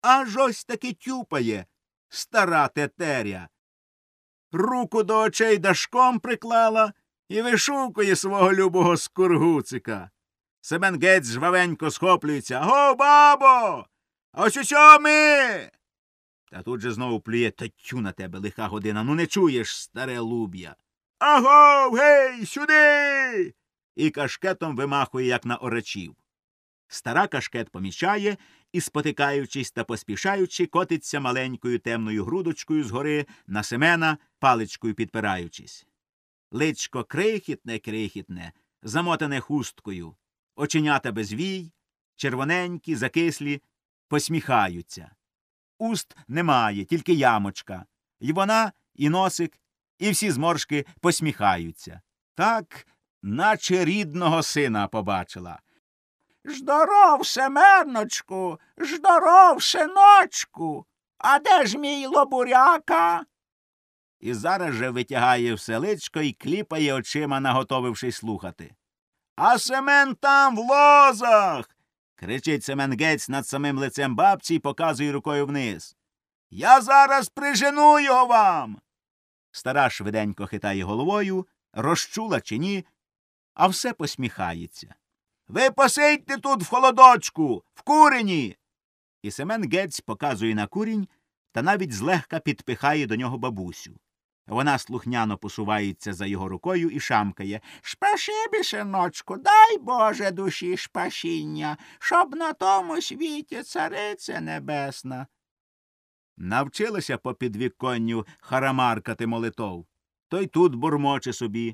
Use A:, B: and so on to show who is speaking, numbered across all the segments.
A: аж ось таки тюпає стара тетеря. Руку до очей дашком приклала і вишукує свого любого скургуцика. Семен Гець жвавенько схоплюється. «Аго, бабо! А ось усьо ми!» Та тут же знову плює. «Та тю на тебе, лиха година, ну не чуєш, старе луб'я!» «Аго, гей, сюди!» І кашкетом вимахує, як на орачів. Стара кашкет помічає і, спотикаючись та поспішаючи, котиться маленькою темною грудочкою згори на Семена, паличкою підпираючись. Личко крихітне, замотане хусткою, оченята без вій, червоненькі, закислі, посміхаються. Уст немає, тільки ямочка. І вона, і носик, і всі зморшки посміхаються. Так, наче рідного сина побачила. «Ждоров, Семеночку, ждоров, синочку, а де ж мій лобуряка?» І зараз же витягає все личко і кліпає очима, наготовившись слухати. «А Семен там, в лозах!» — кричить Семен Гець над самим лицем бабці і показує рукою вниз. «Я зараз прижену його вам!» Стара швиденько хитає головою, розчула чи ні, а все посміхається. «Ви посидьте тут в холодочку, в курені!» І Семен Гець показує на курінь та навіть злегка підпихає до нього бабусю. Вона слухняно посувається за його рукою і шамкає. «Шпашибі, синочку, дай Боже душі шпашіння, щоб на тому світі цариця небесна». Навчилася по підвіконню харамаркати молитов, то й тут бурмоче собі.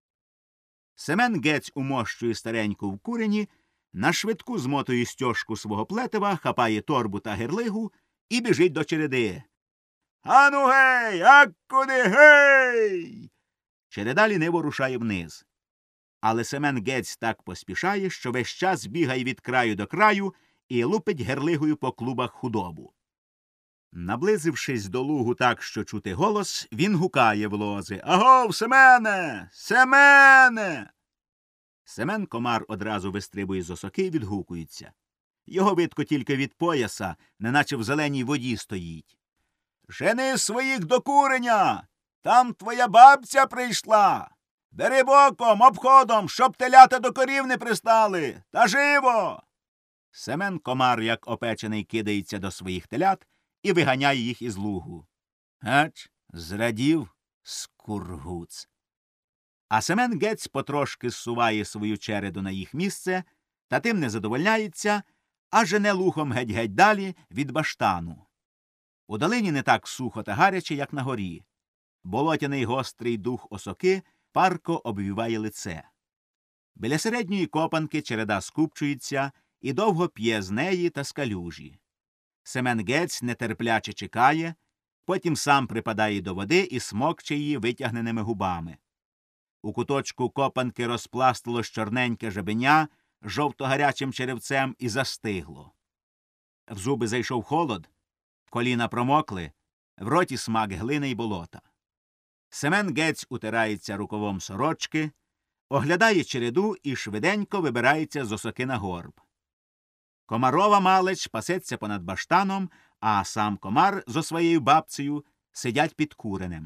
A: Семен Гець умощує стареньку в курені, нашвидку змотує стьожку свого плетива, хапає торбу та гирлигу і біжить до череди. «Ану гей! А куди гей!» Череда ліниво рушає вниз. Але Семен Гець так поспішає, що весь час бігає від краю до краю і лупить гирлигою по клубах худобу. Наблизившись до лугу так, що чути голос, він гукає в лози. «Агов, Семене! Семене!» Семен Комар одразу вистрибує з осоки і відгукується. Його видко тільки від пояса, неначе в зеленій воді стоїть. «Жени своїх до куреня! Там твоя бабця прийшла! Бери боком, обходом, щоб телята до корів не пристали! Та живо!» Семен Комар, як опечений, кидається до своїх телят і виганяє їх із лугу. Ач, зрадів скургуц. А Семен Гець потрошки зсуває свою череду на їх місце, та тим не задовольняється, а жене лухом геть-геть далі від баштану. У долині не так сухо та гаряче, як на горі. Болотяний гострий дух осоки парко обвіває лице. Біля середньої копанки череда скупчується і довго п'є з неї та з калюжі. Семен Гець нетерпляче чекає, потім сам припадає до води і смокче її витягненими губами. У куточку копанки розпластилось чорненьке жабеня жовто-гарячим черевцем і застигло. В зуби зайшов холод, коліна промокли, в роті смак глини й болота. Семен Гець утирається рукавом сорочки, оглядає череду і швиденько вибирається з осоки на горб. Комарова малич пасеться понад баштаном, а сам Комар зо своєю бабцею сидять під куренем.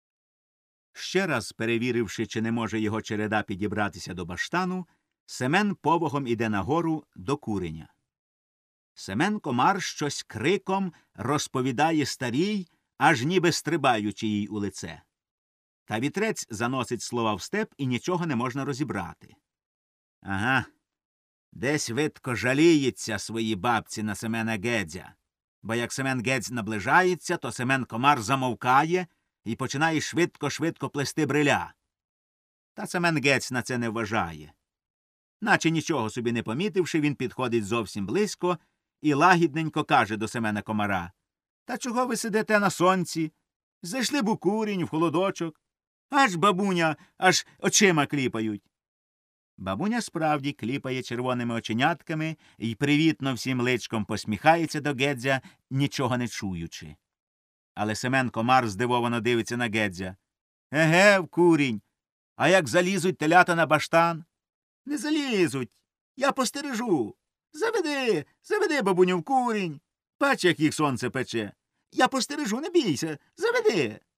A: Ще раз перевіривши, чи не може його череда підібратися до баштану, Семен повагом іде нагору до куреня. Семен Комар щось криком розповідає старій, аж ніби стрибаючи їй у лице. Та вітрець заносить слова в степ і нічого не можна розібрати. Ага, десь видко жаліється своїй бабці на Семена Гедзя, бо як Семен Гедзь наближається, то Семен Комар замовкає і починає швидко-швидко плести бриля. Та Семен Гець на це не вважає. Наче нічого собі не помітивши, він підходить зовсім близько і лагідненько каже до Семена Комара. «Та чого ви сидите на сонці? Зайшли б у курінь, в холодочок. Аж бабуня, аж очима кліпають». Бабуня справді кліпає червоними оченятками і привітно всім личком посміхається до Гедзя, нічого не чуючи. Але Семен Комар здивовано дивиться на Гедзя. «Еге, в курінь! А як залізуть телята на баштан?» «Не залізуть! Я постережу! Заведи, бабуню, в курінь! Бач, як їх сонце пече. Я постережу, не бійся, заведи.